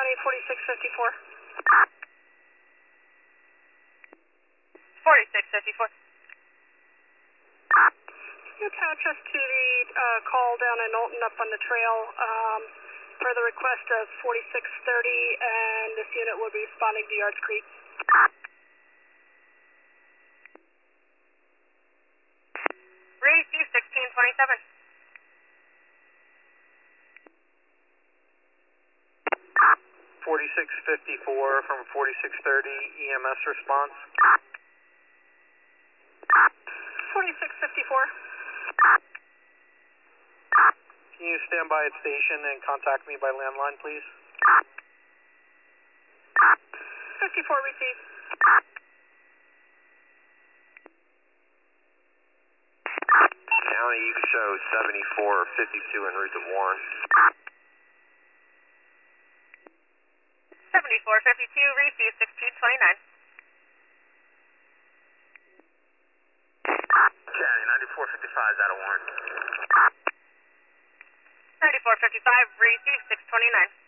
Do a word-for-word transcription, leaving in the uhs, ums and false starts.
County, forty-six fifty-four. forty-six fifty-four. Can you attach us to the uh, call down in Knowlton up on the trail um, for the request of forty-six thirty, and this unit will be responding to Yards Creek. Receive sixteen twenty-seven. forty-six fifty-four from forty-six thirty, E M S response. forty-six fifty-four. Can you stand by at station and contact me by landline, please? fifty-four received. County, you can show seventy-four fifty-two en route to Warren. seventy-four fifty-two, receive sixteen twenty-nine. County, ninety-four fifty-five is out of Warren. ninety-four fifty-five, receive six twenty-nine.